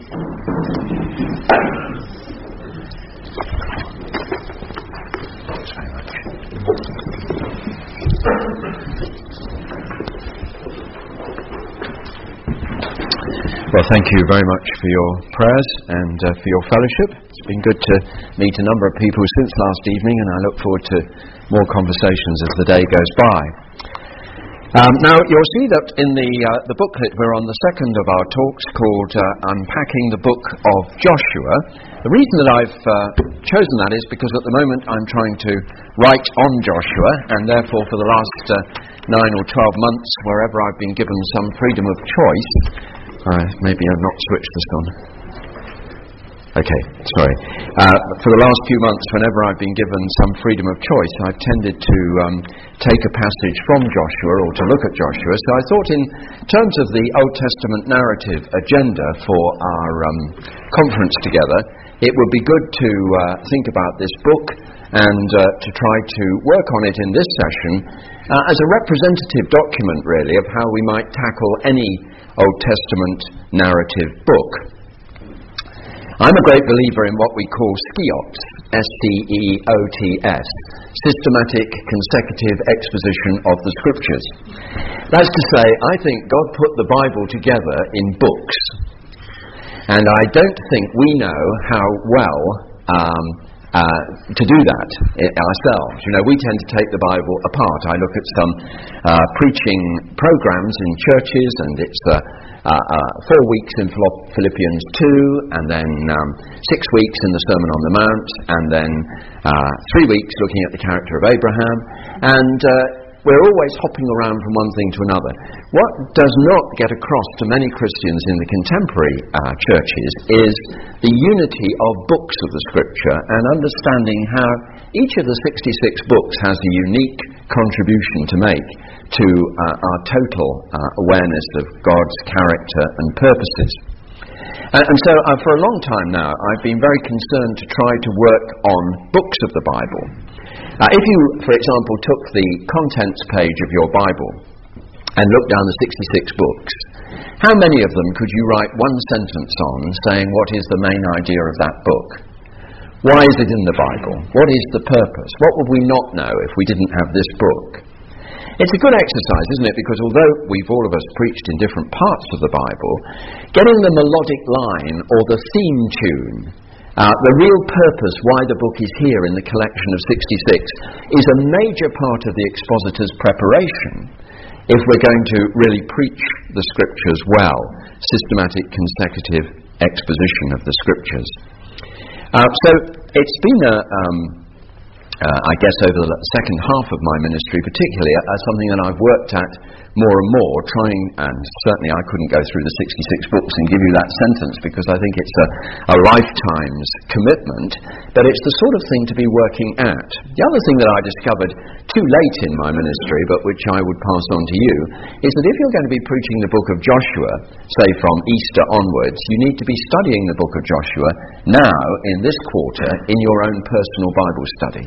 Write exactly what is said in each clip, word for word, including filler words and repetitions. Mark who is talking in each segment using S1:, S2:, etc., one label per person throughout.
S1: Well, thank you very much for your prayers and uh, for your fellowship. It's been good to meet a number of people since last evening, and I look forward to more conversations as the day goes by. Um, now, you'll see that in the uh, the booklet we're on the second of our talks called uh, Unpacking the Book of Joshua. The reason that I've uh, chosen that is because at the moment I'm trying to write on Joshua, and therefore for the last uh, nine or twelve months, wherever I've been given some freedom of choice, uh, maybe I've not switched this on. Okay, sorry. Uh, for the last few months, whenever I've been given some freedom of choice, I've tended to um, take a passage from Joshua or to look at Joshua. So I thought in terms of the Old Testament narrative agenda for our um, conference together, it would be good to uh, think about this book and uh, to try to work on it in this session uh, as a representative document, really, of how we might tackle any Old Testament narrative book. I'm a great believer in what we call STEOTS, S T E O T S, Systematic Consecutive Exposition of the Scriptures. That's to say, I think God put the Bible together in books, and I don't think we know how well um, uh, to do that ourselves. You know, we tend to take the Bible apart. I look at some uh, preaching programs in churches, and it's uh, Uh, uh, four weeks in Philippians two, and then um, six weeks in the Sermon on the Mount, and then uh, three weeks looking at the character of Abraham, and uh, we're always hopping around from one thing to another. What does not get across to many Christians in the contemporary uh, churches is the unity of books of the Scripture, and understanding how each of the sixty-six books has a unique contribution to make to uh, our total uh, awareness of God's character and purposes. And, and so uh, for a long time now, I've been very concerned to try to work on books of the Bible. Uh, if you, for example, took the contents page of your Bible and looked down the sixty-six books, how many of them could you write one sentence on saying what is the main idea of that book? Why is it in the Bible? What is the purpose? What would we not know if we didn't have this book? It's a good exercise, isn't it? Because although we've all of us preached in different parts of the Bible, getting the melodic line or the theme tune, uh, the real purpose why the book is here in the collection of sixty-six, is a major part of the expositor's preparation if we're going to really preach the Scriptures well, systematic consecutive exposition of the Scriptures. Uh, so it's been a... Um, Uh, I guess over the second half of my ministry particularly, uh, something that I've worked at more and more, trying, and certainly I couldn't go through the sixty-six books and give you that sentence because I think it's a, a lifetime's commitment, but it's the sort of thing to be working at. The other thing that I discovered too late in my ministry, but which I would pass on to you, is that if you're going to be preaching the book of Joshua, say from Easter onwards, you need to be studying the book of Joshua now, in this quarter, in your own personal Bible study.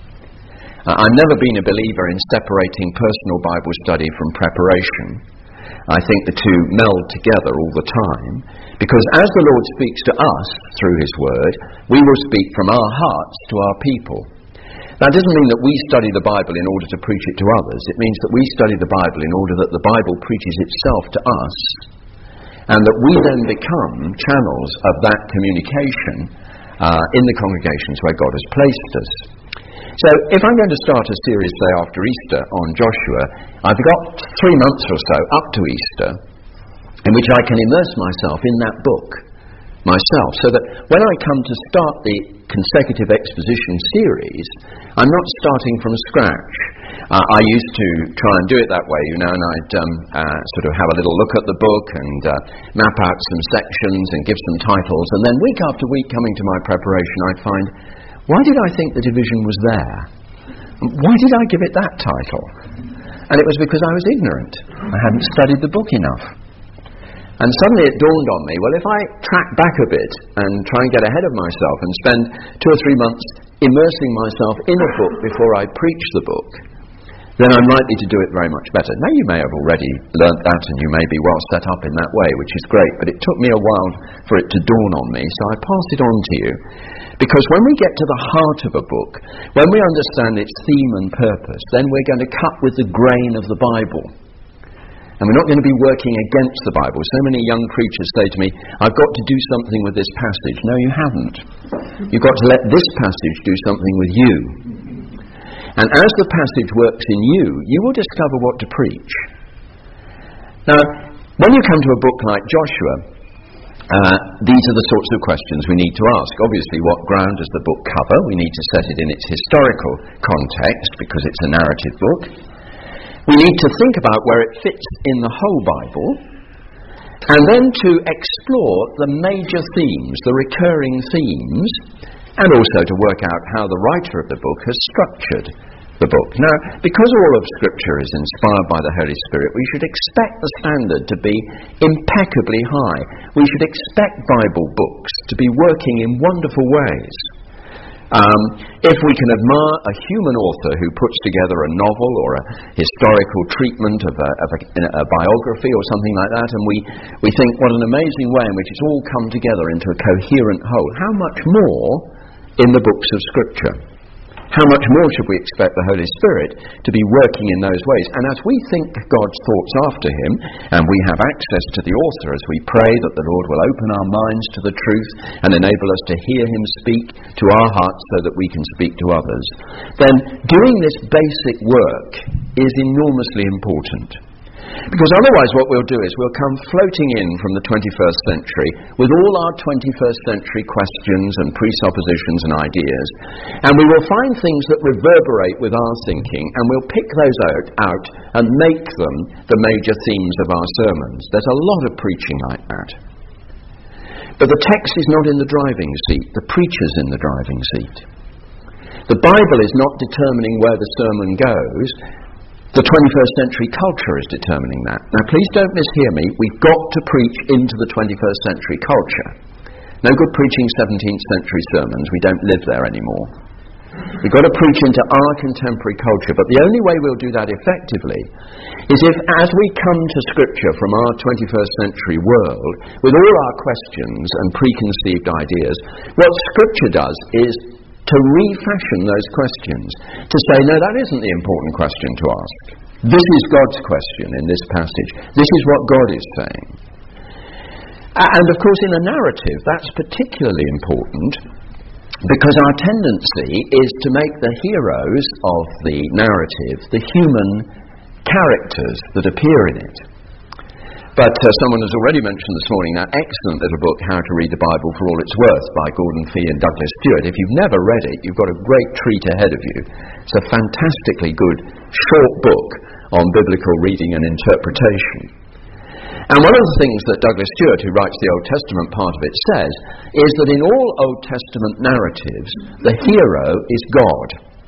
S1: Uh, I've never been a believer in separating personal Bible study from preparation. I think the two meld together all the time, because as the Lord speaks to us through His Word, we will speak from our hearts to our people. That doesn't mean that we study the Bible in order to preach it to others. It means that we study the Bible in order that the Bible preaches itself to us, and that we then become channels of that communication uh, in the congregations where God has placed us. So if I'm going to start a series, say, after Easter on Joshua, I've got three months or so up to Easter in which I can immerse myself in that book myself, so that when I come to start the consecutive exposition series, I'm not starting from scratch. Uh, I used to try and do it that way, you know, and I'd um, uh, sort of have a little look at the book and uh, map out some sections and give some titles, and then week after week coming to my preparation, I'd find, why did I think the division was there? Why did I give it that title? And it was because I was ignorant. I hadn't studied the book enough. And suddenly it dawned on me, well, if I track back a bit and try and get ahead of myself and spend two or three months immersing myself in a book before I preach the book, then I'm likely to do it very much better. Now, you may have already learnt that and you may be well set up in that way, which is great, but it took me a while for it to dawn on me, so I pass it on to you. Because when we get to the heart of a book, when we understand its theme and purpose, then we're going to cut with the grain of the Bible. And we're not going to be working against the Bible. So many young preachers say to me, I've got to do something with this passage. No, you haven't. You've got to let this passage do something with you. And as the passage works in you, you will discover what to preach. Now, when you come to a book like Joshua, uh, these are the sorts of questions we need to ask. Obviously, what ground does the book cover? We need to set it in its historical context, because it's a narrative book. We need to think about where it fits in the whole Bible, and then to explore the major themes, the recurring themes, and also to work out how the writer of the book has structured the book. Now, because all of Scripture is inspired by the Holy Spirit, we should expect the standard to be impeccably high. We should expect Bible books to be working in wonderful ways. Um, if we can admire a human author who puts together a novel or a historical treatment of a, of a, a biography or something like that, and we, we think, what an amazing way in which it's all come together into a coherent whole, how much more in the books of Scripture? How much more should we expect the Holy Spirit to be working in those ways? And as we think God's thoughts after him, and we have access to the author as we pray that the Lord will open our minds to the truth and enable us to hear him speak to our hearts so that we can speak to others, then doing this basic work is enormously important. Because otherwise what we'll do is we'll come floating in from the twenty-first century with all our twenty-first century questions and presuppositions and ideas, and we will find things that reverberate with our thinking, and we'll pick those out, out and make them the major themes of our sermons. There's a lot of preaching like that. But the text is not in the driving seat, the preacher's in the driving seat. The Bible is not determining where the sermon goes. The twenty-first century culture is determining that. Now, please don't mishear me. We've got to preach into the twenty-first century culture. No good preaching seventeenth century sermons. We don't live there anymore. We've got to preach into our contemporary culture. But the only way we'll do that effectively is if, as we come to Scripture from our twenty-first century world, with all our questions and preconceived ideas, what Scripture does is to refashion those questions, to say, no, that isn't the important question to ask. This is God's question in this passage. This is what God is saying. And of course, in a narrative, that's particularly important, because our tendency is to make the heroes of the narrative the human characters that appear in it. But uh, someone has already mentioned this morning that excellent little book, How to Read the Bible for All It's Worth, by Gordon Fee and Douglas Stewart. If you've never read it, you've got a great treat ahead of you. It's a fantastically good, short book on biblical reading and interpretation. And one of the things that Douglas Stewart, who writes the Old Testament part of it, says is that in all Old Testament narratives, the hero is God.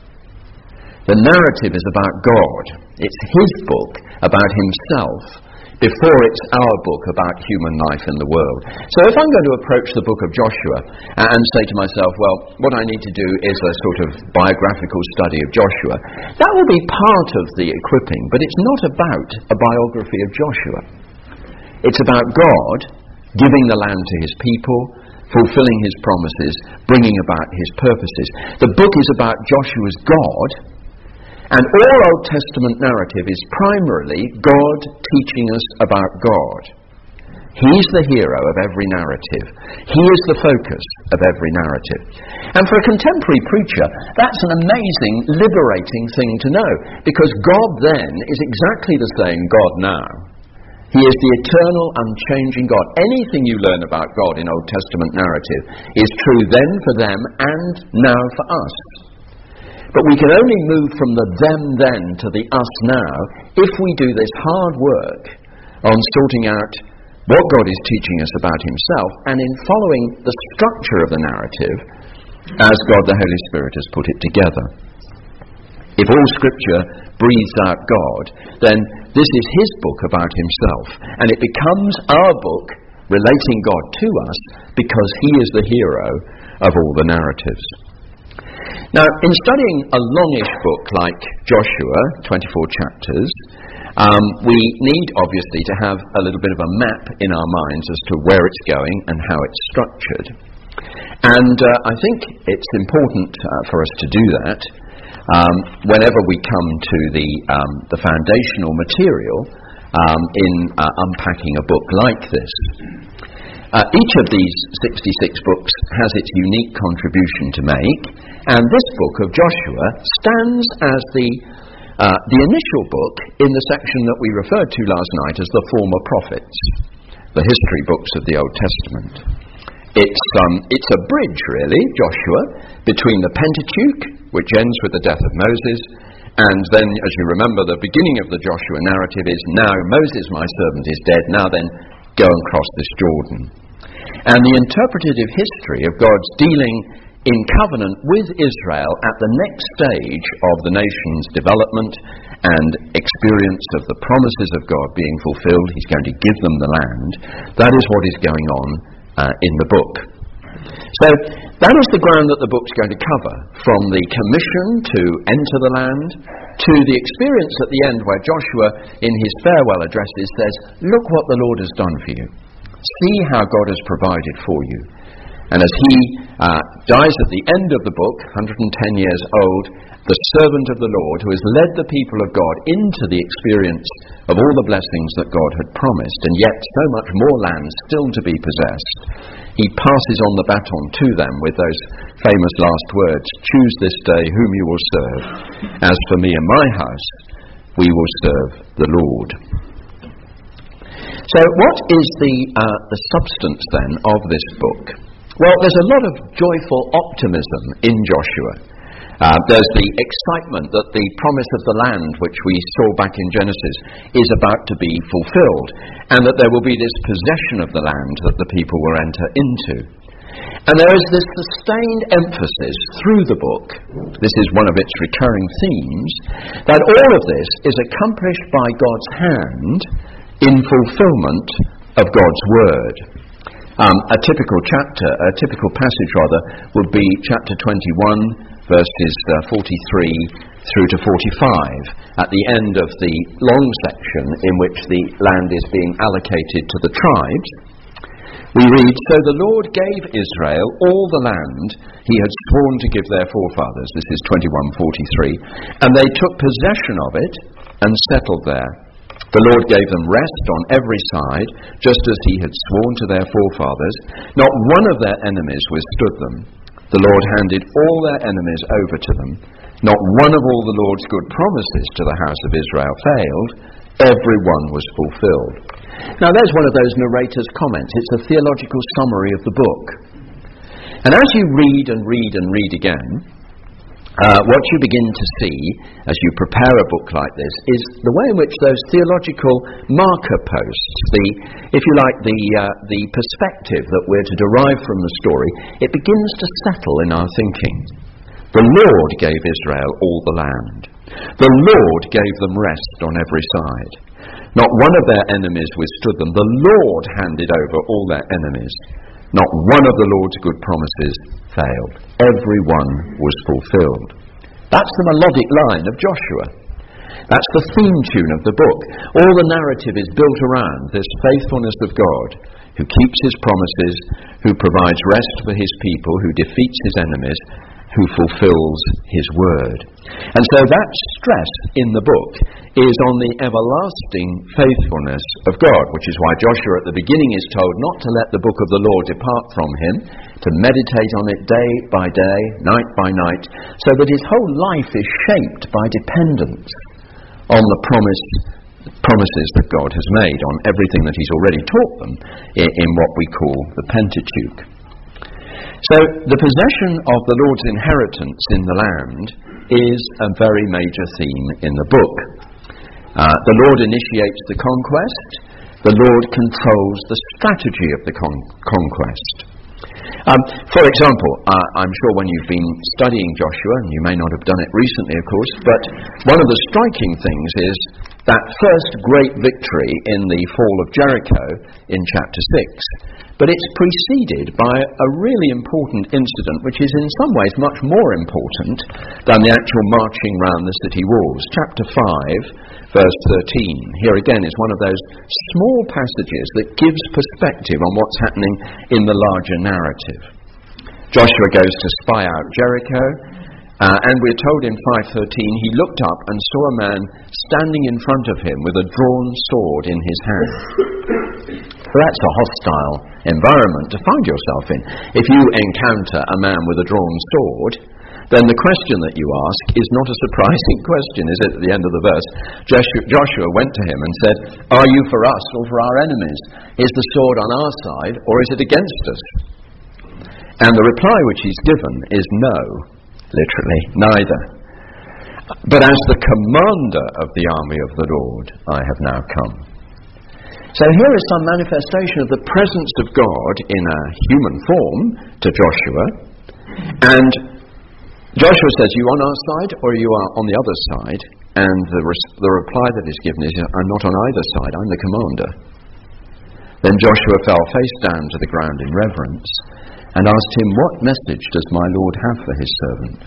S1: The narrative is about God. It's his book about himself, before it's our book about human life in the world. So if I'm going to approach the book of Joshua and say to myself, well, what I need to do is a sort of biographical study of Joshua, that will be part of the equipping, but it's not about a biography of Joshua. It's about God giving the land to his people, fulfilling his promises, bringing about his purposes. The book is about Joshua's God. And all Old Testament narrative is primarily God teaching us about God. He's the hero of every narrative. He is the focus of every narrative. And for a contemporary preacher, that's an amazing, liberating thing to know, because God then is exactly the same God now. He is the eternal, unchanging God. Anything you learn about God in Old Testament narrative is true then for them and now for us. But we can only move from the them then to the us now if we do this hard work on sorting out what God is teaching us about himself, and in following the structure of the narrative as God the Holy Spirit has put it together. If all Scripture breathes out God, then this is his book about himself, and it becomes our book relating God to us because he is the hero of all the narratives. Now, in studying a longish book like Joshua, twenty-four chapters, um, we need, obviously, to have a little bit of a map in our minds as to where it's going and how it's structured. And uh, I think it's important uh, for us to do that um, whenever we come to the, um, the foundational material um, in uh, unpacking a book like this. Uh, each of these sixty-six books has its unique contribution to make, and this book of Joshua stands as the, uh, the initial book in the section that we referred to last night as the former prophets, the history books of the Old Testament. It's, um, it's a bridge, really, Joshua, between the Pentateuch, which ends with the death of Moses, and then, as you remember, the beginning of the Joshua narrative is, now Moses, my servant, is dead, now then, go and cross this Jordan. And the interpretative history of God's dealing in covenant with Israel at the next stage of the nation's development and experience of the promises of God being fulfilled, He's going to give them the land, that is what is going on uh, in the book. So that is the ground that the book's going to cover, from the commission to enter the land to the experience at the end where Joshua, in his farewell addresses, says, look what the Lord has done for you. See how God has provided for you. And as he uh, dies at the end of the book, one hundred ten years old, the servant of the Lord, who has led the people of God into the experience of all the blessings that God had promised, and yet so much more land still to be possessed, he passes on the baton to them with those famous last words, choose this day whom you will serve. As for me and my house, we will serve the Lord. So what is the, uh, the substance then of this book? Well, there's a lot of joyful optimism in Joshua. Uh, there's the excitement that the promise of the land, which we saw back in Genesis, is about to be fulfilled, and that there will be this possession of the land that the people will enter into. And there is this sustained emphasis through the book, this is one of its recurring themes, that all of this is accomplished by God's hand in fulfillment of God's word. Um, a typical chapter, a typical passage rather, would be chapter twenty-one, verses uh, forty-three through to forty-five, at the end of the long section in which the land is being allocated to the tribes. We read, so the Lord gave Israel all the land he had sworn to give their forefathers. This is twenty-one forty-three. And they took possession of it and settled there. The Lord gave them rest on every side, just as he had sworn to their forefathers. Not one of their enemies withstood them. The Lord handed all their enemies over to them. Not one of all the Lord's good promises to the house of Israel failed. Every one was fulfilled. Now there's one of those narrator's comments. It's a theological summary of the book. And as you read and read and read again, uh, what you begin to see as you prepare a book like this is the way in which those theological marker posts, the, if you like, the, uh, the perspective that we're to derive from the story, it begins to settle in our thinking. The Lord gave Israel all the land. The Lord gave them rest on every side. Not one of their enemies withstood them. The Lord handed over all their enemies. Not one of the Lord's good promises failed. Every one was fulfilled. That's the melodic line of Joshua. That's the theme tune of the book. All the narrative is built around this faithfulness of God, who keeps his promises, who provides rest for his people, who defeats his enemies, who fulfills his word. And so that stress in the book is on the everlasting faithfulness of God, which is why Joshua at the beginning is told not to let the book of the law depart from him, to meditate on it day by day, night by night, so that his whole life is shaped by dependence on the promise, promises that God has made, on everything that he's already taught them in, in what we call the Pentateuch. So the possession of the Lord's inheritance in the land is a very major theme in the book. Uh, the Lord initiates the conquest. The Lord controls the strategy of the con- conquest. Um, for example, uh, I'm sure when you've been studying Joshua, and you may not have done it recently, of course, but one of the striking things is that first great victory in the fall of Jericho in chapter six. But it's preceded by a really important incident, which is in some ways much more important than the actual marching round the city walls. Chapter five, verse thirteen, here again is one of those small passages that gives perspective on what's happening in the larger narrative. Joshua goes to spy out Jericho, uh, and we're told in five thirteen, he looked up and saw a man standing in front of him with a drawn sword in his hand. Well, that's a hostile environment to find yourself in. If you encounter a man with a drawn sword, then the question that you ask is not a surprising question, is it, at the end of the verse? Joshua, Joshua went to him and said, "Are you for us or for our enemies? Is the sword on our side or is it against us?" And the reply which he's given is no, literally, neither. But as the commander of the army of the Lord, I have now come. So here is some manifestation of the presence of God in a human form to Joshua. And Joshua says, "You on our side or you are on the other side?" And the, res- the reply that is given is, "I'm not on either side, I'm the commander." Then Joshua fell face down to the ground in reverence and asked him, "What message does my Lord have for his servant?"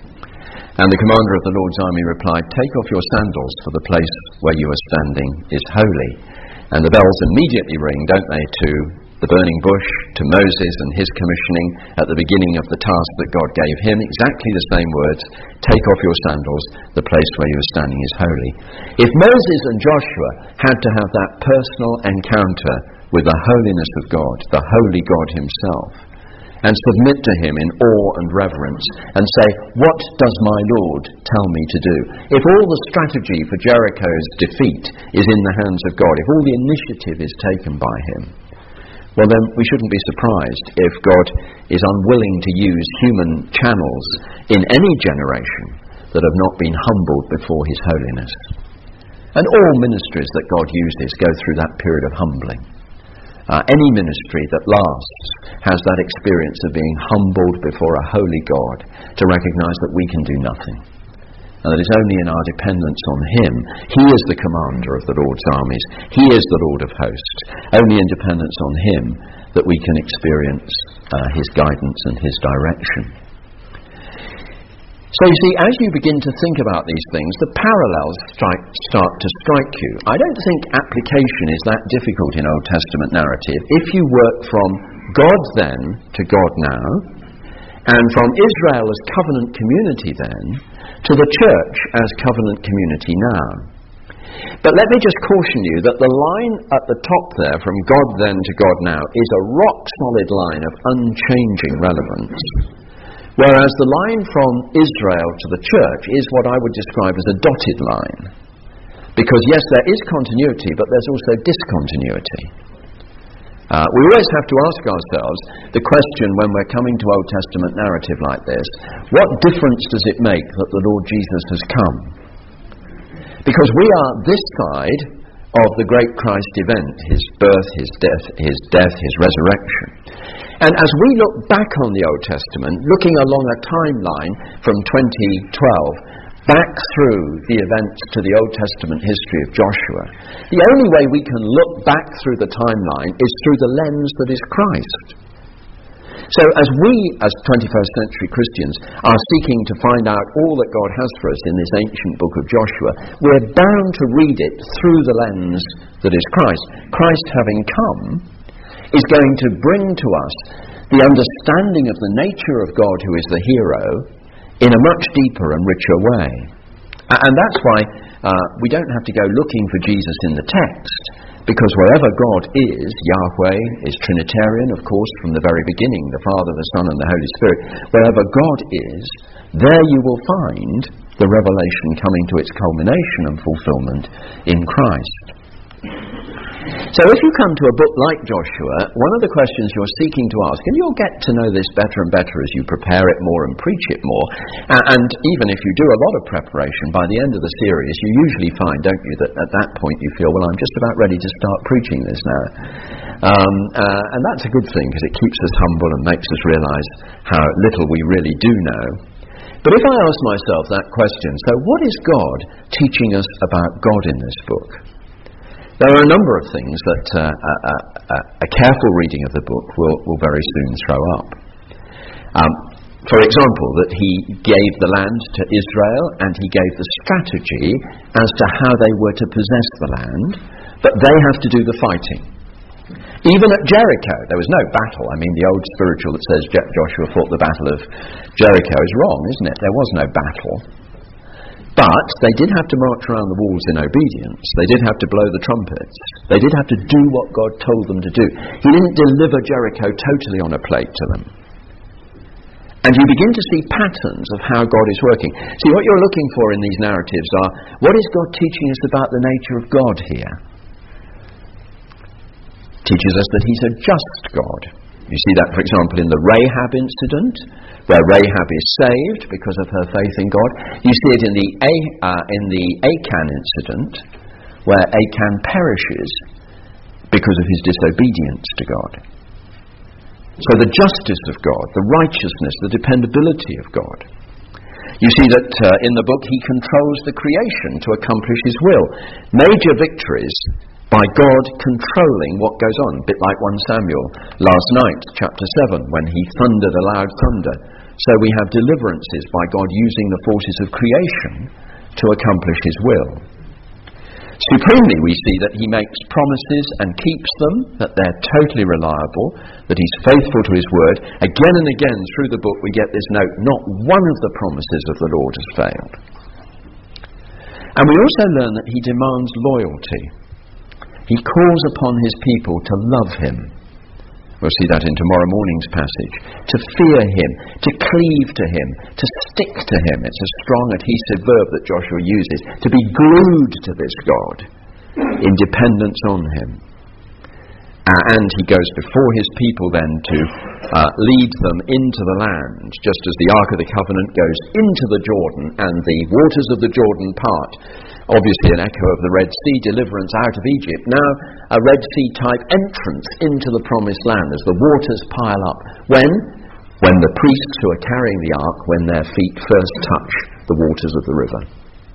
S1: And the commander of the Lord's army replied, "Take off your sandals, for the place where you are standing is holy." And the bells immediately ring, don't they, to the burning bush, to Moses and his commissioning at the beginning of the task that God gave him. Exactly the same words, "Take off your sandals, the place where you are standing is holy." If Moses and Joshua had to have that personal encounter with the holiness of God, the holy God himself, and submit to him in awe and reverence and say, "What does my Lord tell me to do?" If all the strategy for Jericho's defeat is in the hands of God, if all the initiative is taken by him, well then we shouldn't be surprised if God is unwilling to use human channels in any generation that have not been humbled before his holiness. And all ministries that God uses go through that period of humbling. Uh, any ministry that lasts has that experience of being humbled before a holy God to recognize that we can do nothing, and that it's only in our dependence on him. He is the commander of the Lord's armies. He is the Lord of hosts. Only in dependence on him that we can experience uh, his guidance and his direction. So you see, as you begin to think about these things, the parallels strike, start to strike you. I don't think application is that difficult in Old Testament narrative. If you work from God then to God now, and from Israel as covenant community then, to the church as covenant community now. But let me just caution you that the line at the top there, from God then to God now, is a rock-solid line of unchanging relevance. Whereas the line from Israel to the church is what I would describe as a dotted line. Because yes, there is continuity, but there's also discontinuity. Uh, we always have to ask ourselves the question when we're coming to Old Testament narrative like this, what difference does it make that the Lord Jesus has come? Because we are this side of the great Christ event, his birth, his death, his death, his resurrection. And as we look back on the Old Testament, looking along a timeline from twenty twelve, back through the events to the Old Testament history of Joshua, the only way we can look back through the timeline is through the lens that is Christ. So as we, as twenty-first century Christians, are seeking to find out all that God has for us in this ancient book of Joshua, we're bound to read it through the lens that is Christ. Christ, having come, is going to bring to us the understanding of the nature of God, who is the hero, in a much deeper and richer way. And that's why uh, we don't have to go looking for Jesus in the text, because wherever God is, Yahweh is Trinitarian, of course, from the very beginning, the Father, the Son, and the Holy Spirit. Wherever God is, there you will find the revelation coming to its culmination and fulfillment in Christ. So if you come to a book like Joshua, one of the questions you're seeking to ask, and you'll get to know this better and better as you prepare it more and preach it more, and even if you do a lot of preparation, by the end of the series you usually find, don't you, that at that point you feel, well, I'm just about ready to start preaching this now. Um, uh, and that's a good thing, because it keeps us humble and makes us realise how little we really do know. But if I ask myself that question, so what is God teaching us about God in this book? There are a number of things that uh, a, a, a careful reading of the book will, will very soon throw up. Um, for example, that he gave the land to Israel and he gave the strategy as to how they were to possess the land, but they have to do the fighting. Even at Jericho, there was no battle. I mean, the old spiritual that says Joshua fought the battle of Jericho is wrong, isn't it? There was no battle. But they did have to march around the walls in obedience. They did have to blow the trumpets. They did have to do what God told them to do. He didn't deliver Jericho totally on a plate to them. And you begin to see patterns of how God is working. See, what you're looking for in these narratives are, what is God teaching us about the nature of God here? Teaches us that he's a just God. You see that, for example, in the Rahab incident, where Rahab is saved because of her faith in God. You see it in the A- uh, in the Achan incident, where Achan perishes because of his disobedience to God. So the justice of God, the righteousness, the dependability of God. You see that uh, in the book he controls the creation to accomplish his will. Major victories by God controlling what goes on, a bit like First Samuel last night, chapter seven, when he thundered a loud thunder. So we have deliverances by God using the forces of creation to accomplish his will. Supremely, we see that he makes promises and keeps them, that they're totally reliable, that he's faithful to his word. Again and again through the book we get this note, not one of the promises of the Lord has failed. And we also learn that he demands loyalty. He calls upon his people to love him. We'll see that in tomorrow morning's passage. To fear him, to cleave to him, to stick to him. It's a strong adhesive verb that Joshua uses. To be glued to this God in dependence on him. Uh, and he goes before his people then to uh, lead them into the land, just as the Ark of the Covenant goes into the Jordan and the waters of the Jordan part. Obviously an echo of the Red Sea deliverance out of Egypt. Now a Red Sea type entrance into the promised land as the waters pile up. When? When the priests who are carrying the ark, when their feet first touch the waters of the river.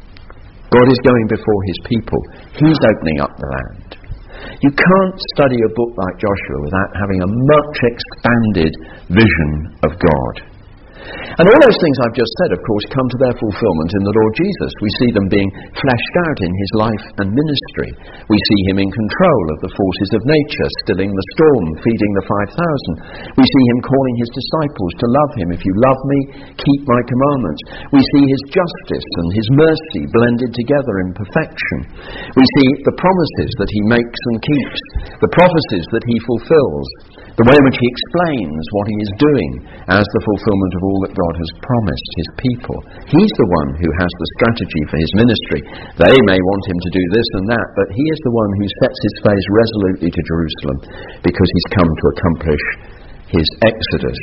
S1: God is going before his people. He's opening up the land. You can't study a book like Joshua without having a much expanded vision of God. And all those things I've just said, of course, come to their fulfillment in the Lord Jesus. We see them being fleshed out in his life and ministry. We see him in control of the forces of nature, stilling the storm, feeding the five thousand. We see him calling his disciples to love him. If you love me, keep my commandments. We see his justice and his mercy blended together in perfection. We see the promises that he makes and keeps, the prophecies that he fulfills, the way in which he explains what he is doing as the fulfillment of all that God has promised his people. He's the one who has the strategy for his ministry. They may want him to do this and that, but he is the one who sets his face resolutely to Jerusalem because he's come to accomplish his exodus.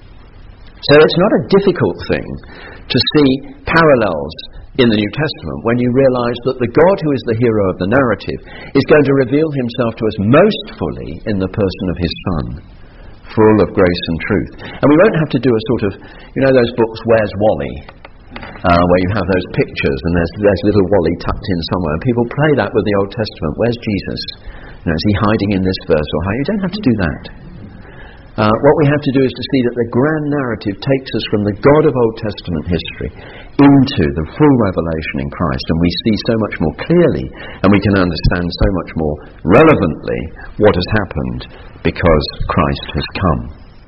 S1: So it's not a difficult thing to see parallels in the New Testament when you realise that the God who is the hero of the narrative is going to reveal himself to us most fully in the person of his Son, full of grace and truth. And we won't have to do a sort of, you know those books, Where's Wally? Uh, where you have those pictures and there's, there's little Wally tucked in somewhere. And people play that with the Old Testament. Where's Jesus? You know, is he hiding in this verse or how? You don't have to do that. Uh, what we have to do is to see that the grand narrative takes us from the God of Old Testament history into the full revelation in Christ, and we see so much more clearly and we can understand so much more relevantly what has happened because Christ has come.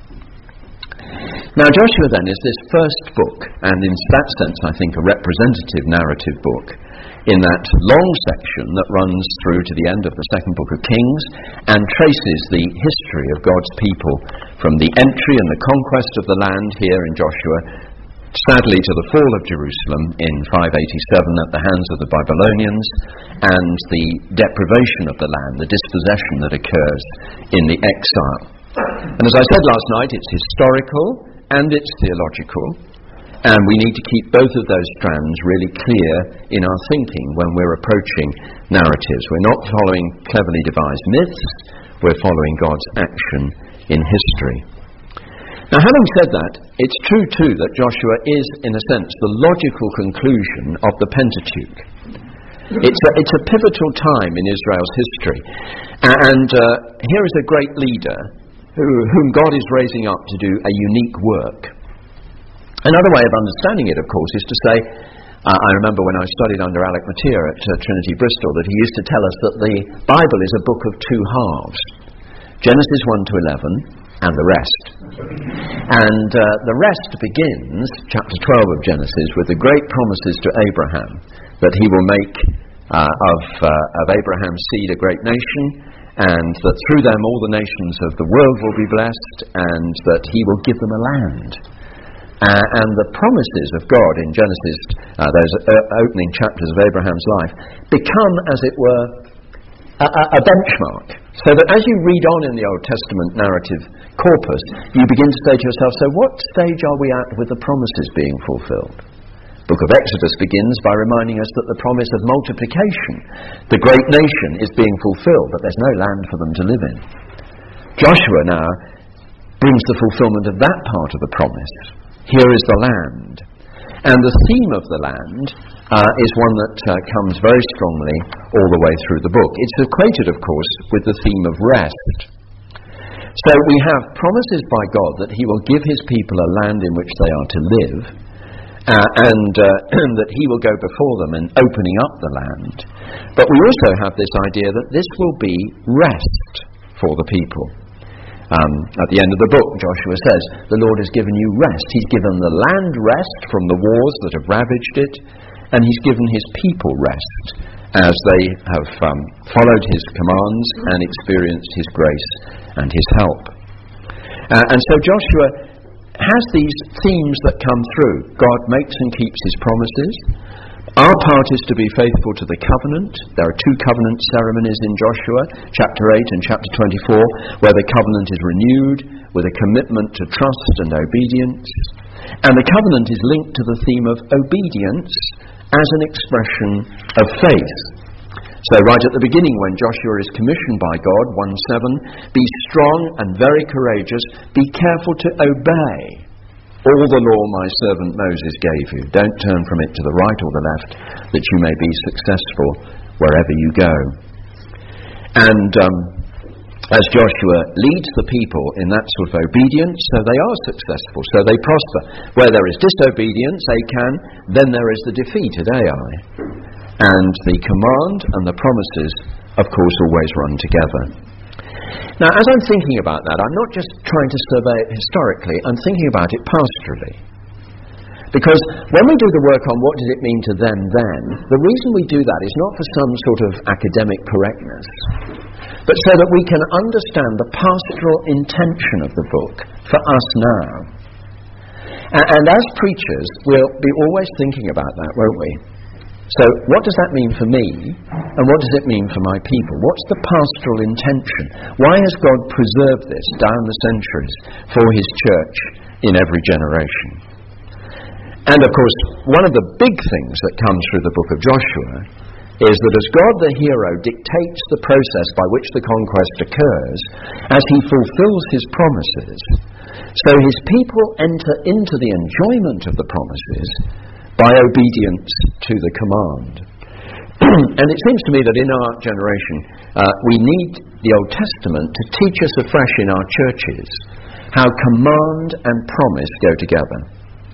S1: Now Joshua then is this first book, and in that sense I think a representative narrative book, in that long section that runs through to the end of the second book of Kings and traces the history of God's people from the entry and the conquest of the land here in Joshua, sadly to the fall of Jerusalem in five eighty-seven at the hands of the Babylonians, and the deprivation of the land, the dispossession that occurs in the exile. And as I said last night, it's historical and it's theological. And we need to keep both of those strands really clear in our thinking when we're approaching narratives. We're not following cleverly devised myths, we're following God's action in history. Now, having said that, it's true too that Joshua is, in a sense, the logical conclusion of the Pentateuch. It's a, it's a pivotal time in Israel's history. And uh, here is a great leader who, whom God is raising up to do a unique work. Another way of understanding it, of course, is to say, uh, I remember when I studied under Alec Motyer at uh, Trinity Bristol, that he used to tell us that the Bible is a book of two halves, Genesis one to eleven and the rest. And uh, the rest begins, chapter twelve of Genesis, with the great promises to Abraham, that he will make uh, of, uh, of Abraham's seed a great nation, and that through them all the nations of the world will be blessed, and that he will give them a land. Uh, and the promises of God in Genesis, uh, those uh, opening chapters of Abraham's life, become, as it were, a, a benchmark. So that as you read on in the Old Testament narrative corpus, you begin to say to yourself, so what stage are we at with the promises being fulfilled? The book of Exodus begins by reminding us that the promise of multiplication, the great nation, is being fulfilled, but there's no land for them to live in. Joshua now brings the fulfillment of that part of the promise. Here is the land. And the theme of the land uh, is one that uh, comes very strongly all the way through the book. It's equated, of course, with the theme of rest. So we have promises by God that he will give his people a land in which they are to live, uh, and uh, that he will go before them in opening up the land. But we also have this idea that this will be rest for the people. Um, at the end of the book, Joshua says, the Lord has given you rest. He's given the land rest from the wars that have ravaged it, and he's given his people rest as they have um, followed his commands and experienced his grace and his help. Uh, and so Joshua has these themes that come through. God makes and keeps his promises. Our part is to be faithful to the covenant. There are two covenant ceremonies in Joshua, chapter eight and chapter twenty-four, where the covenant is renewed with a commitment to trust and obedience. And the covenant is linked to the theme of obedience as an expression of faith. So right at the beginning, when Joshua is commissioned by God, one seven, be strong and very courageous, be careful to obey all the law my servant Moses gave you. Don't turn from it to the right or the left, that you may be successful wherever you go. And um, as Joshua leads the people in that sort of obedience, so they are successful, so they prosper. Where there is disobedience, Achan, then there is the defeat at Ai. And the command and the promises, of course, always run together. Now, as I'm thinking about that, I'm not just trying to survey it historically, I'm thinking about it pastorally. Because when we do the work on what does it mean to them then, the reason we do that is not for some sort of academic correctness, but so that we can understand the pastoral intention of the book for us now. And, and as preachers, we'll be always thinking about that, won't we? So what does that mean for me, and what does it mean for my people? What's the pastoral intention? Why has God preserved this down the centuries for his church in every generation? And of course, one of the big things that comes through the book of Joshua is that as God the hero dictates the process by which the conquest occurs, as he fulfills his promises, so his people enter into the enjoyment of the promises by obedience to the command. And it seems to me that in our generation, uh, we need the Old Testament to teach us afresh in our churches how command and promise go together.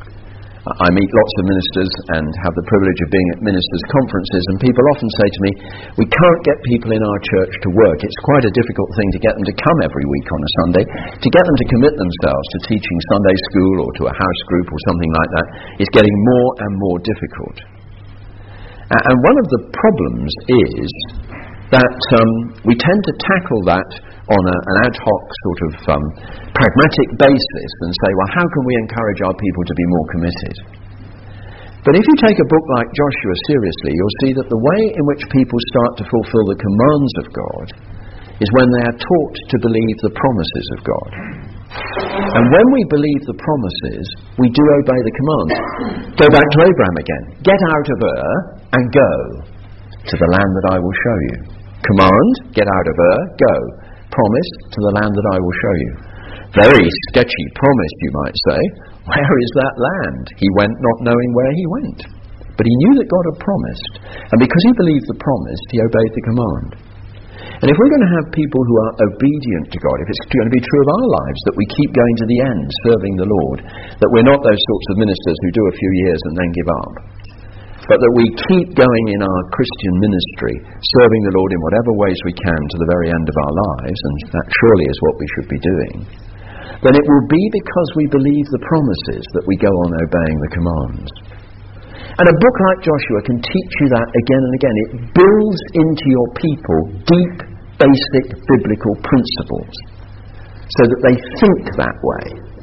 S1: I meet lots of ministers and have the privilege of being at ministers' conferences, and people often say to me, we can't get people in our church to work. It's quite a difficult thing to get them to come every week on a Sunday. To get them to commit themselves to teaching Sunday school or to a house group or something like that is getting more and more difficult. And one of the problems is that um, we tend to tackle that on a, an ad hoc sort of um, pragmatic basis and say, well, how can we encourage our people to be more committed? But if you take a book like Joshua seriously, you'll see that the way in which people start to fulfill the commands of God is when they are taught to believe the promises of God. And when we believe the promises, we do obey the commands. Go back to Abraham again. Get out of Ur and go to the land that I will show you. Command, get out of Ur, go. Promise, to the land that I will show you. Very sketchy promise, you might say. Where is that land? He went not knowing where he went. But he knew that God had promised, and because he believed the promise, he obeyed the command. And if we're going to have people who are obedient to God, if it's going to be true of our lives, that we keep going to the end, serving the Lord, that we're not those sorts of ministers who do a few years and then give up, but that we keep going in our Christian ministry, serving the Lord in whatever ways we can to the very end of our lives, and that surely is what we should be doing, then it will be because we believe the promises that we go on obeying the commands. And a book like Joshua can teach you that again and again. It builds into your people deep, basic biblical principles so that they think that way.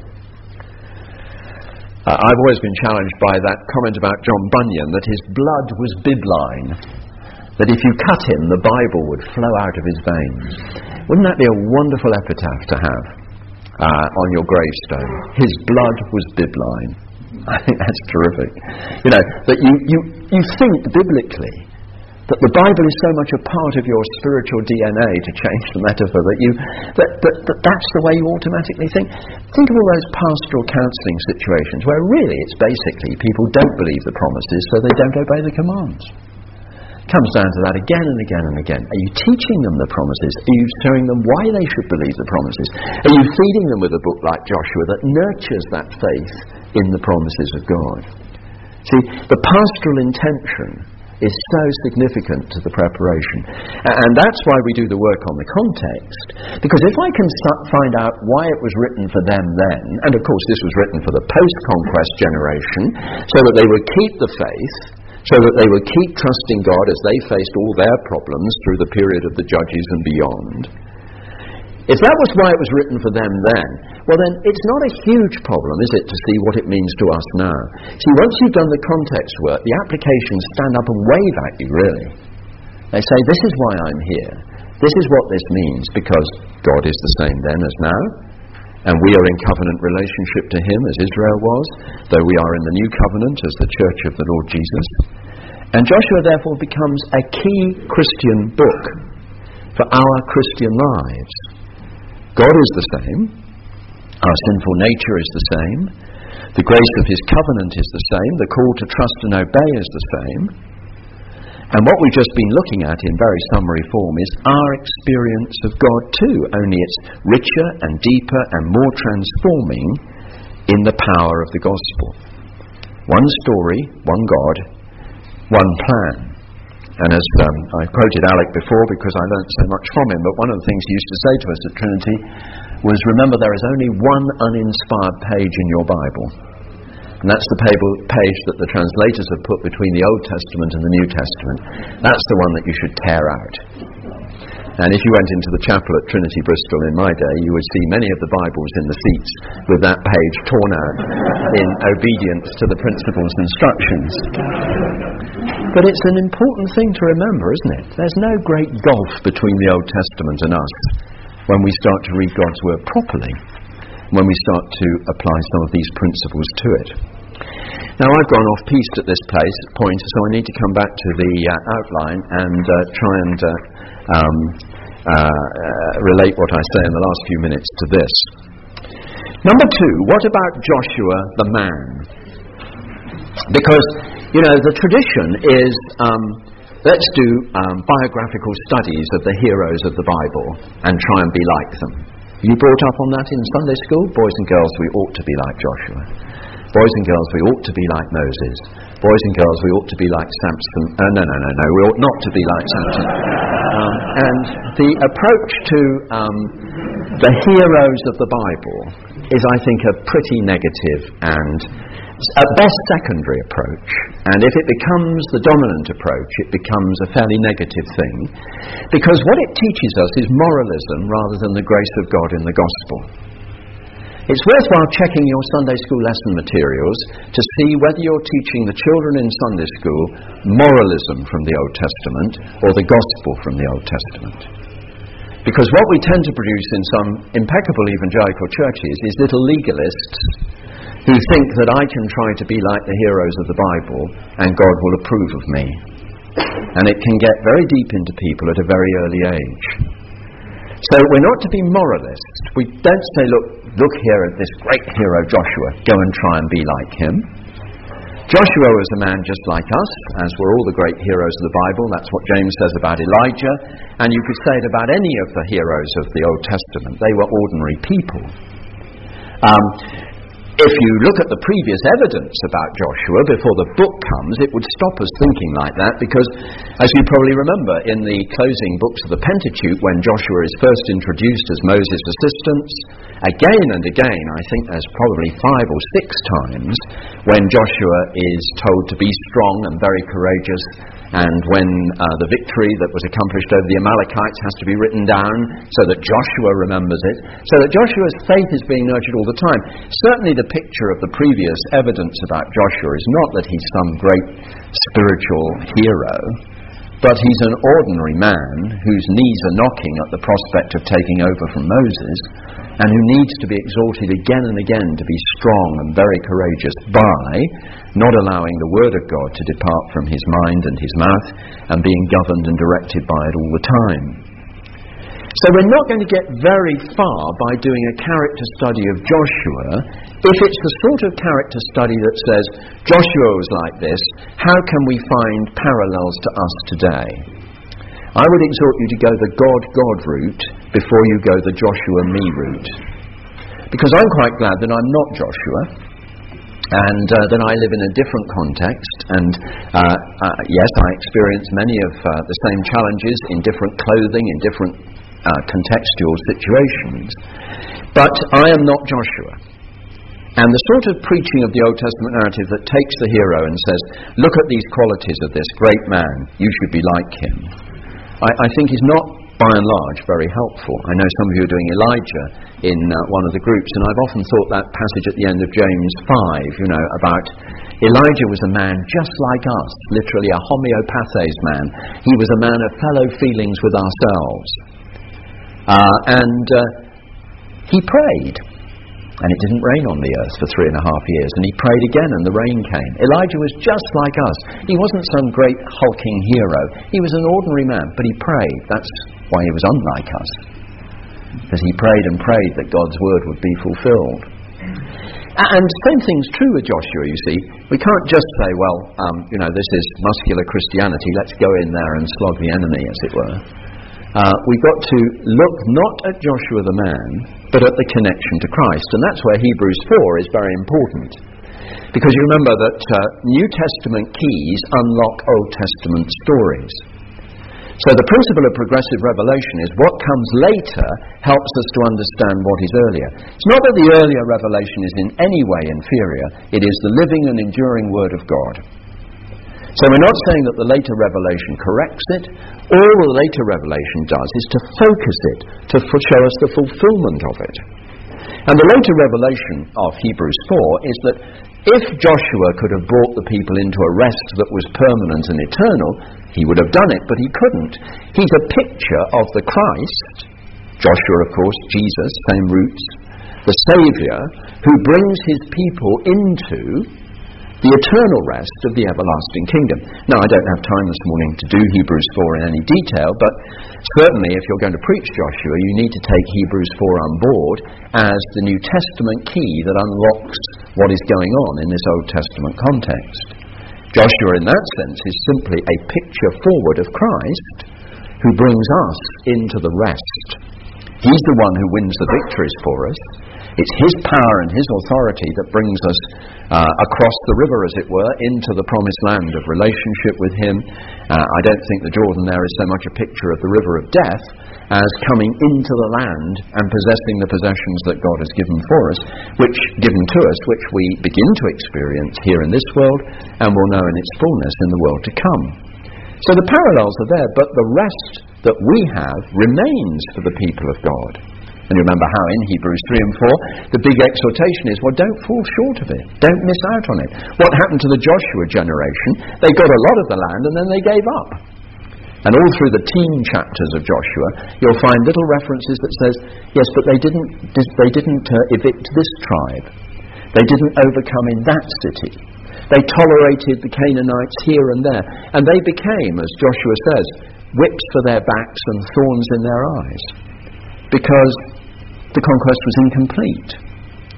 S1: Uh, I've always been challenged by that comment about John Bunyan, that his blood was bibline, that if you cut him, the Bible would flow out of his veins. Wouldn't that be a wonderful epitaph to have uh, on your gravestone? His blood was bibline. I think that's terrific. You know, that you, you, you think biblically, that the Bible is so much a part of your spiritual D N A, to change the metaphor, that you that, that, that that's the way you automatically think. Think of all those pastoral counselling situations where really it's basically people don't believe the promises, so they don't obey the commands. It comes down to that again and again and again. Are you teaching them the promises? Are you showing them why they should believe the promises? Are you feeding them with a book like Joshua that nurtures that faith in the promises of God? See, the pastoral intention is so significant to the preparation. And that's why we do the work on the context. Because if I can start, find out why it was written for them then, and of course this was written for the post-conquest generation, so that they would keep the faith, so that they would keep trusting God as they faced all their problems through the period of the Judges and beyond. If that was why it was written for them then, well then it's not a huge problem, is it, to see what it means to us now. See, once you've done the context work, the applications stand up and wave at you, really. They say, this is why I'm here. This is what this means, because God is the same then as now, and we are in covenant relationship to Him as Israel was, though we are in the new covenant as the Church of the Lord Jesus. And Joshua therefore becomes a key Christian book for our Christian lives. God is the same. Our sinful nature is the same. The grace of His covenant is the same. The call to trust and obey is the same. And what we've just been looking at in very summary form is our experience of God too, only it's richer and deeper and more transforming in the power of the gospel. One story, one God, one plan. And as um, I quoted Alec before because I learnt so much from him, but one of the things he used to say to us at Trinity was, remember, there is only one uninspired page in your Bible. And that's the page that the translators have put between the Old Testament and the New Testament. That's the one that you should tear out. And if you went into the chapel at Trinity Bristol in my day, you would see many of the Bibles in the seats with that page torn out in obedience to the principal's instructions. But it's an important thing to remember, isn't it? There's no great gulf between the Old Testament and us when we start to read God's Word properly, when we start to apply some of these principles to it. Now, I've gone off piste at this place, point, so I need to come back to the uh, outline and uh, try and uh, um, uh, uh, relate what I say in the last few minutes to this. Number two, what about Joshua the man? Because, you know, the tradition is, um, let's do um, biographical studies of the heroes of the Bible and try and be like them. Are you brought up on that in Sunday school? Boys and girls, we ought to be like Joshua. Boys and girls, we ought to be like Moses. Boys and girls, we ought to be like Samson. Uh, no, no, no, no, we ought not to be like Samson. Um, and the approach to um, the heroes of the Bible is, I think, a pretty negative and at best secondary approach. And if it becomes the dominant approach, it becomes a fairly negative thing. Because what it teaches us is moralism rather than the grace of God in the gospel. It's worthwhile checking your Sunday school lesson materials to see whether you're teaching the children in Sunday school moralism from the Old Testament or the gospel from the Old Testament. Because what we tend to produce in some impeccable evangelical churches is little legalists who think that I can try to be like the heroes of the Bible and God will approve of me. And it can get very deep into people at a very early age. So we're not to be moralists. We don't say, look, look here at this great hero Joshua, go and try and be like him. Joshua was a man just like us, as were all the great heroes of the Bible. That's what James says about Elijah. And you could say it about any of the heroes of the Old Testament. They were ordinary people. Um, if you look at the previous evidence about Joshua before the book comes, it would stop us thinking like that, because, as you probably remember, in the closing books of the Pentateuch, when Joshua is first introduced as Moses' assistant, again and again, I think there's probably five or six times, when Joshua is told to be strong and very courageous, and when uh, the victory that was accomplished over the Amalekites has to be written down so that Joshua remembers it, so that Joshua's faith is being nurtured all the time. Certainly the picture of the previous evidence about Joshua is not that he's some great spiritual hero, but he's an ordinary man whose knees are knocking at the prospect of taking over from Moses, and who needs to be exhorted again and again to be strong and very courageous by not allowing the word of God to depart from his mind and his mouth, and being governed and directed by it all the time. So we're not going to get very far by doing a character study of Joshua if it's the sort of character study that says, Joshua was like this, how can we find parallels to us today? I would exhort you to go the God-God route before you go the Joshua-me route. Because I'm quite glad that I'm not Joshua, and uh, that I live in a different context, and uh, uh, yes, I experience many of uh, the same challenges in different clothing, in different uh, contextual situations, but I am not Joshua. And the sort of preaching of the Old Testament narrative that takes the hero and says, look at these qualities of this great man, you should be like him, I, I think is not, by and large, very helpful. I know some of you are doing Elijah in uh, one of the groups, and I've often thought that passage at the end of James five, you know, about Elijah was a man just like us, literally a homeopathes man. He was a man of fellow feelings with ourselves. Uh, and uh, he prayed, and it didn't rain on the earth for three and a half years, and he prayed again, and the rain came. Elijah was just like us. He wasn't some great hulking hero. He was an ordinary man, but he prayed. That's why he was unlike us, because he prayed and prayed that God's word would be fulfilled. And the same thing's true with Joshua, you see. We can't just say, well, um, you know, this is muscular Christianity, let's go in there and slog the enemy, as it were. Uh, we've got to look not at Joshua the man, but at the connection to Christ. And that's where Hebrews four is very important. Because you remember that uh, New Testament keys unlock Old Testament stories. So the principle of progressive revelation is what comes later helps us to understand what is earlier. It's not that the earlier revelation is in any way inferior, it is the living and enduring Word of God. So we're not saying that the later revelation corrects it. All the later revelation does is to focus it, to show us the fulfillment of it. And the later revelation of Hebrews four is that if Joshua could have brought the people into a rest that was permanent and eternal, he would have done it, but he couldn't. He's a picture of the Christ, Joshua, of course, Jesus, same roots, the Saviour, who brings his people into the eternal rest of the everlasting kingdom. Now, I don't have time this morning to do Hebrews four in any detail, but certainly if you're going to preach Joshua, you need to take Hebrews four on board as the New Testament key that unlocks what is going on in this Old Testament context. Joshua, in that sense, is simply a picture forward of Christ, who brings us into the rest. He's the one who wins the victories for us. It's his power and his authority that brings us uh, across the river, as it were, into the promised land of relationship with him. Uh, I don't think the Jordan there is so much a picture of the river of death as coming into the land and possessing the possessions that God has given for us, which given to us, which we begin to experience here in this world and will know in its fullness in the world to come. So the parallels are there, but the rest that we have remains for the people of God. And you remember how in Hebrews three and four, the big exhortation is, well, don't fall short of it. Don't miss out on it. What happened to the Joshua generation? They got a lot of the land and then they gave up. And all through the teen chapters of Joshua, you'll find little references that says, yes, but they didn't, they didn't uh, evict this tribe. They didn't overcome in that city. They tolerated the Canaanites here and there. And they became, as Joshua says, whips for their backs and thorns in their eyes, because the conquest was incomplete.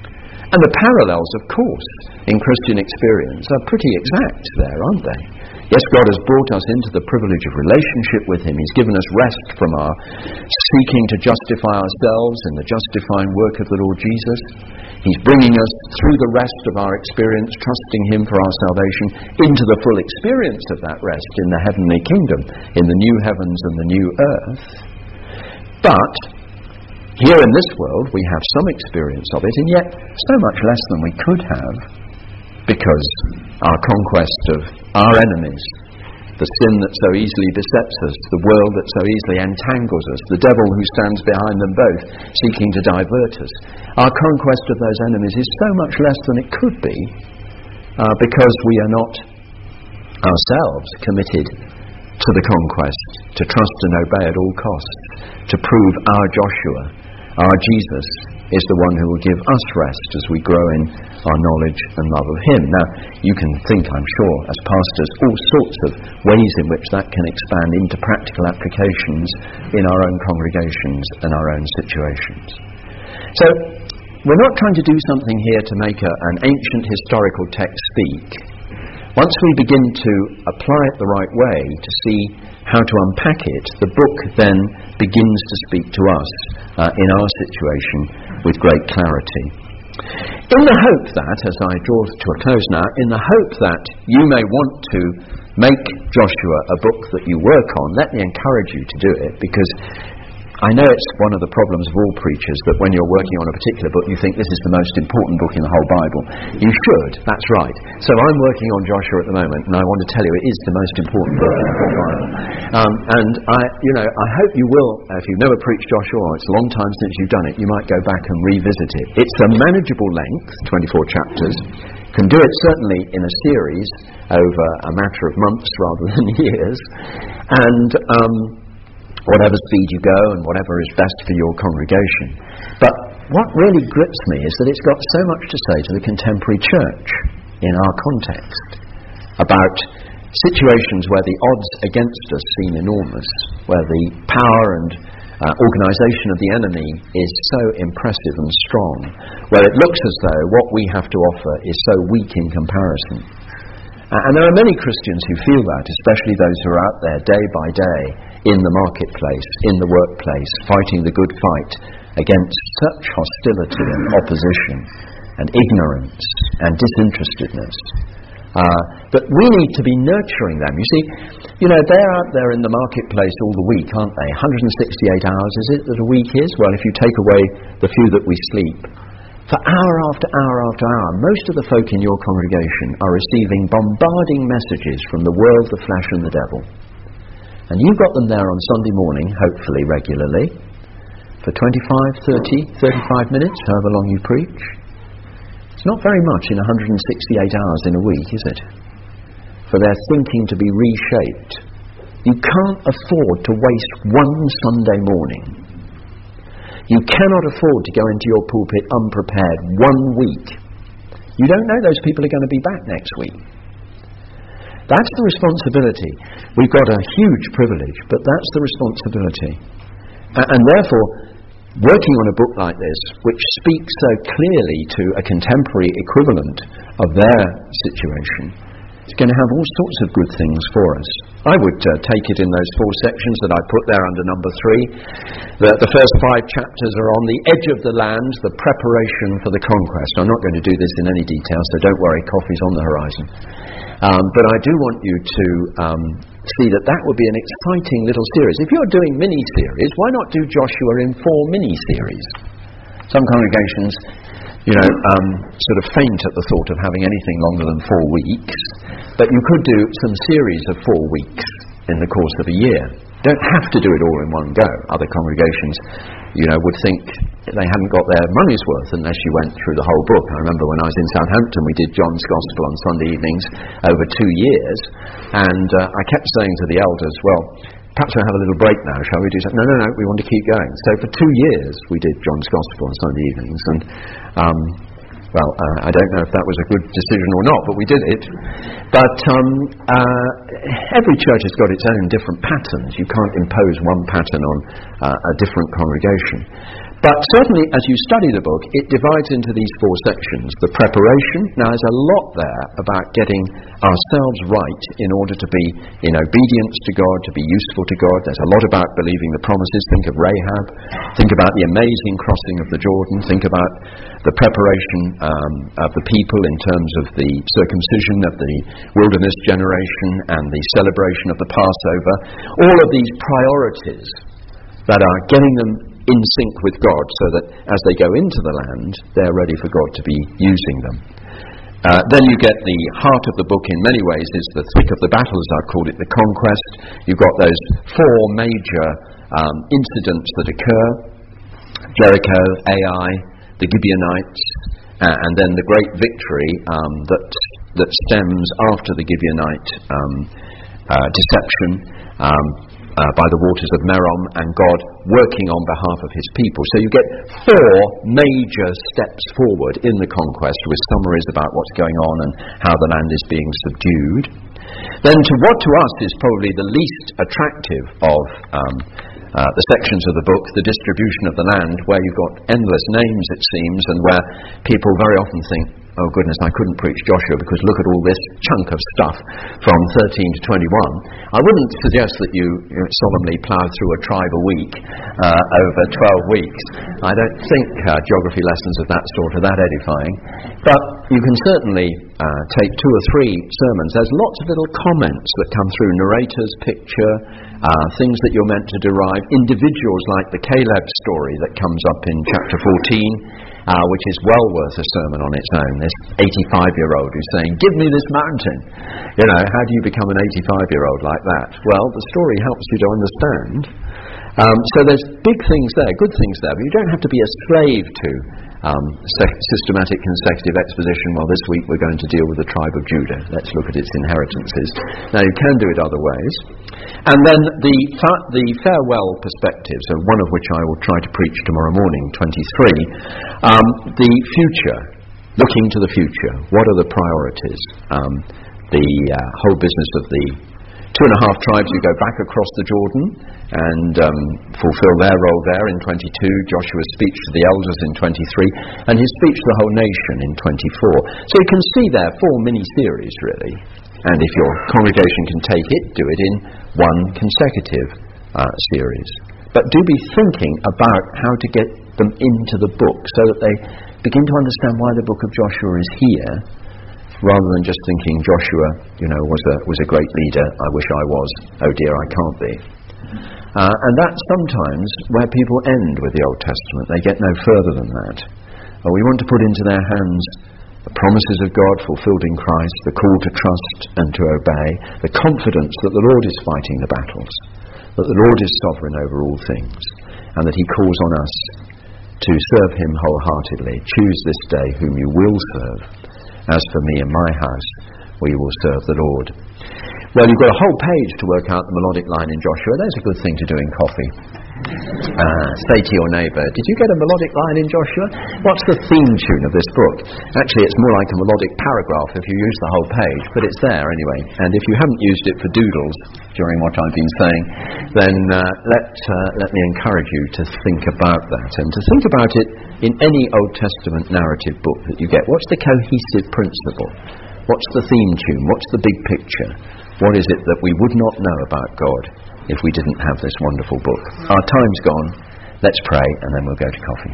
S1: And the parallels, of course, in Christian experience are pretty exact there, aren't they? Yes, God has brought us into the privilege of relationship with Him. He's given us rest from our seeking to justify ourselves in the justifying work of the Lord Jesus. He's bringing us through the rest of our experience, trusting Him for our salvation, into the full experience of that rest in the heavenly kingdom, in the new heavens and the new earth. But here in this world we have some experience of it, and yet so much less than we could have, because our conquest of our enemies, the sin that so easily besets us, the world that so easily entangles us, the devil who stands behind them both, seeking to divert us, our conquest of those enemies is so much less than it could be, uh, because we are not ourselves committed to the conquest, to trust and obey at all costs, to prove our Joshua, our Jesus, is the one who will give us rest as we grow in our knowledge and love of Him. Now, you can think, I'm sure, as pastors, all sorts of ways in which that can expand into practical applications in our own congregations and our own situations. So, we're not trying to do something here to make a, an ancient historical text speak. Once we begin to apply it the right way, to see how to unpack it, the book then begins to speak to us uh, in our situation with great clarity. In the hope that, as I draw to a close now, in the hope that you may want to make Joshua a book that you work on, let me encourage you to do it, because I know it's one of the problems of all preachers that when you're working on a particular book you think this is the most important book in the whole Bible. You should, that's right. So I'm working on Joshua at the moment, and I want to tell you it is the most important book in the whole Bible. Um, and I, you know, I hope you will, if you've never preached Joshua, or it's a long time since you've done it, you might go back and revisit it. It's a manageable length, twenty-four chapters. Can do it certainly in a series over a matter of months rather than years. And um, whatever speed you go and whatever is best for your congregation. But what really grips me is that it's got so much to say to the contemporary church in our context about situations where the odds against us seem enormous, where the power and uh, organisation of the enemy is so impressive and strong, where it looks as though what we have to offer is so weak in comparison. Uh, and there are many Christians who feel that, especially those who are out there day by day in the marketplace, in the workplace, fighting the good fight against such hostility and opposition and ignorance and disinterestedness. Uh, but we need to be nurturing them. You see, you know, they're out there in the marketplace all the week, aren't they? one hundred sixty-eight hours, is it, that a week is? Well, if you take away the few that we sleep. For hour after hour after hour, most of the folk in your congregation are receiving bombarding messages from the world, the flesh and the devil. And you've got them there on Sunday morning, hopefully regularly, for twenty-five, thirty, thirty-five minutes, however long you preach. It's not very much in one hundred sixty-eight hours in a week, is it? For their thinking to be reshaped. You can't afford to waste one Sunday morning. You cannot afford to go into your pulpit unprepared one week. You don't know those people are going to be back next week. That's the responsibility. We've got a huge privilege, but that's the responsibility. And, and therefore, working on a book like this, which speaks so clearly to a contemporary equivalent of their situation, it's going to have all sorts of good things for us. I would uh, take it in those four sections that I put there under number three. The, the first five chapters are on the edge of the land, the preparation for the conquest. I'm not going to do this in any detail, so don't worry, coffee's on the horizon. Um, but I do want you to um, see that that would be an exciting little series. If you're doing mini-series, why not do Joshua in four mini-series? Some congregations, you know, um, sort of faint at the thought of having anything longer than four weeks. But you could do some series of four weeks in the course of a year. Don't have to do it all in one go. Other congregations, you know, would think they hadn't got their money's worth unless you went through the whole book. I remember when I was in Southampton, we did John's Gospel on Sunday evenings over two years. And uh, I kept saying to the elders, well, perhaps we'll have a little break now, shall we do something? No, no, no, we want to keep going. So for two years we did John's Gospel on Sunday evenings. And, um, well, uh, I don't know if that was a good decision or not, but we did it. But um, uh, every church has got its own different patterns. You can't impose one pattern on uh, a different congregation. But certainly as you study the book, it divides into these four sections. The preparation. Now there's a lot there about getting ourselves right in order to be in obedience to God, to be useful to God. There's a lot about believing the promises. Think of Rahab. Think about the amazing crossing of the Jordan. Think about the preparation um, of the people in terms of the circumcision of the wilderness generation and the celebration of the Passover. All of these priorities that are getting them in sync with God, so that as they go into the land, they're ready for God to be using them. Uh, then you get the heart of the book in many ways is the thick of the battle, as I've called it, the conquest. You've got those four major um, incidents that occur: Jericho, Ai, the Gibeonites, uh, and then the great victory um, that that stems after the Gibeonite um, uh, deception. Um, Uh, by the waters of Merom, and God working on behalf of his people. So you get four major steps forward in the conquest, with summaries about what's going on and how the land is being subdued. Then to what to us is probably the least attractive of um, uh, the sections of the book, the distribution of the land, where you've got endless names, it seems, and where people very often think, oh goodness, I couldn't preach Joshua because look at all this chunk of stuff from thirteen to twenty-one. I wouldn't suggest that you, you know, solemnly plough through a tribe a week uh, over twelve weeks. I don't think uh, geography lessons of that sort are that edifying. But you can certainly uh, take two or three sermons. There's lots of little comments that come through, narrator's picture, uh, things that you're meant to derive, individuals like the Caleb story that comes up in chapter fourteen, Uh, which is well worth a sermon on its own. This eighty-five-year-old who's saying, give me this mountain. You know, how do you become an eighty-five-year-old like that? Well, the story helps you to understand. Um, so there's big things there, good things there, but you don't have to be a slave to um, systematic consecutive exposition. Well, this week we're going to deal with the tribe of Judah. Let's look at its inheritances. Now, you can do it other ways. And then the fa- the farewell perspectives, so one of which I will try to preach tomorrow morning, twenty-three, um, the future, looking to the future. What are the priorities? Um, the uh, whole business of the two and a half tribes who go back across the Jordan and um, fulfill their role there in twenty-two, Joshua's speech to the elders in twenty-three, and his speech to the whole nation in twenty-four. So you can see there four mini-series, really. And if your congregation can take it, do it in one consecutive uh, series. But do be thinking about how to get them into the book so that they begin to understand why the book of Joshua is here, rather than just thinking Joshua, you know, was a was a great leader. I wish I was. Oh dear, I can't be. Uh, and that's sometimes where people end with the Old Testament. They get no further than that. Uh, we want to put into their hands the promises of God fulfilled in Christ, the call to trust and to obey, the confidence that the Lord is fighting the battles, that the Lord is sovereign over all things, and that he calls on us to serve him wholeheartedly. Choose this day whom you will serve. As for me and my house, we will serve the Lord. Well, you've got a whole page to work out the melodic line in Joshua. There's a good thing to do in coffee. Uh, say to your neighbour, did you get a melodic line in Joshua? What's the theme tune of this book? Actually, it's more like a melodic paragraph if you use the whole page, but it's there anyway. And if you haven't used it for doodles during what I've been saying, then uh, let, uh, let me encourage you to think about that, and to think about it in any Old Testament narrative book that you get. What's the cohesive principle? What's the theme tune? What's the big picture? What is it that we would not know about God if we didn't have this wonderful book? Our time's gone. Let's pray, and then we'll go to coffee.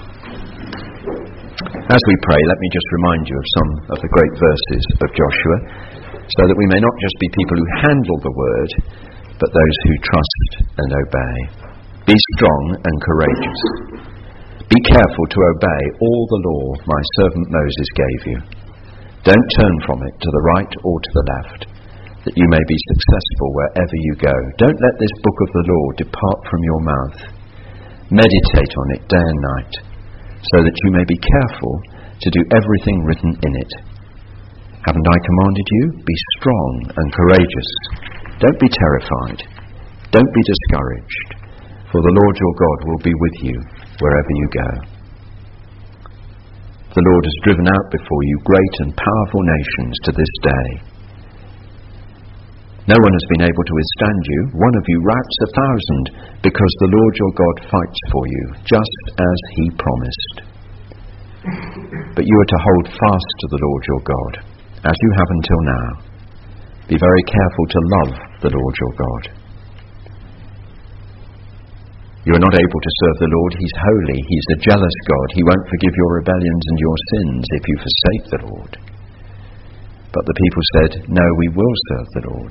S1: As we pray, let me just remind you of some of the great verses of Joshua, so that we may not just be people who handle the word, but those who trust and obey. Be strong and courageous. Be careful to obey all the law my servant Moses gave you. Don't turn from it to the right or to the left, that you may be successful wherever you go. Don't let this book of the law depart from your mouth. Meditate on it day and night, so that you may be careful to do everything written in it. Haven't I commanded you? Be strong and courageous. Don't be terrified. Don't be discouraged, for the Lord your God will be with you wherever you go. The Lord has driven out before you great and powerful nations to this day. No one has been able to withstand you. One of you routs a thousand, because the Lord your God fights for you, just as he promised. But you are to hold fast to the Lord your God, as you have until now. Be very careful to love the Lord your God. You are not able to serve the Lord. He's holy. He's a jealous God. He won't forgive your rebellions and your sins if you forsake the Lord. But the people said, no, we will serve the Lord.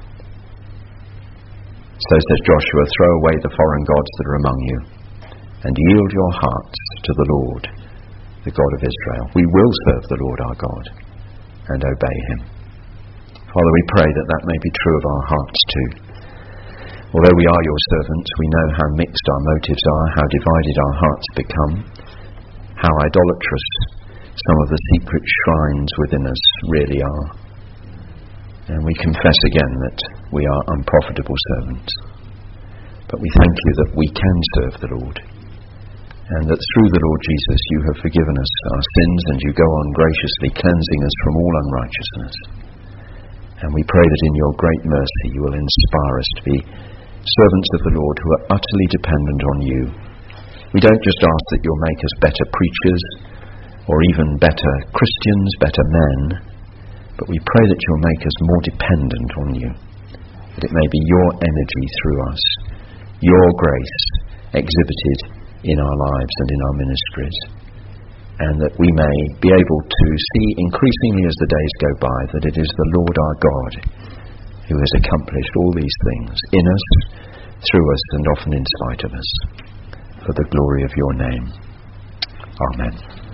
S1: So says Joshua, throw away the foreign gods that are among you, and yield your hearts to the Lord, the God of Israel. We will serve the Lord our God and obey him. Father, we pray that that may be true of our hearts too. Although we are your servants, we know how mixed our motives are, how divided our hearts become, how idolatrous some of the secret shrines within us really are. And we confess again that we are unprofitable servants. But we thank you that we can serve the Lord, and that through the Lord Jesus you have forgiven us our sins, and you go on graciously cleansing us from all unrighteousness. And we pray that in your great mercy you will inspire us to be servants of the Lord who are utterly dependent on you. We don't just ask that you'll make us better preachers, or even better Christians, better men, but we pray that you'll make us more dependent on you, that it may be your energy through us, your grace exhibited in our lives and in our ministries, and that we may be able to see increasingly as the days go by that it is the Lord our God who has accomplished all these things in us, through us, and often in spite of us, for the glory of your name. Amen.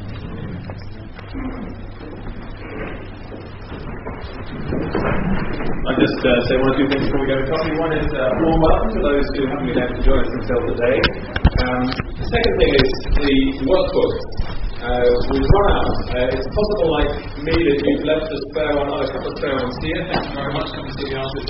S2: I'll just uh, say one or two things before we go to coffee. One is uh, warm welcome to those who haven't been able to join us themselves today. Um, the second thing is the workbook. Uh, we've run out. Uh, it's possible, like me, that you've left a spare one, a couple of spare ones here. Thank you very much. Come and see the answers.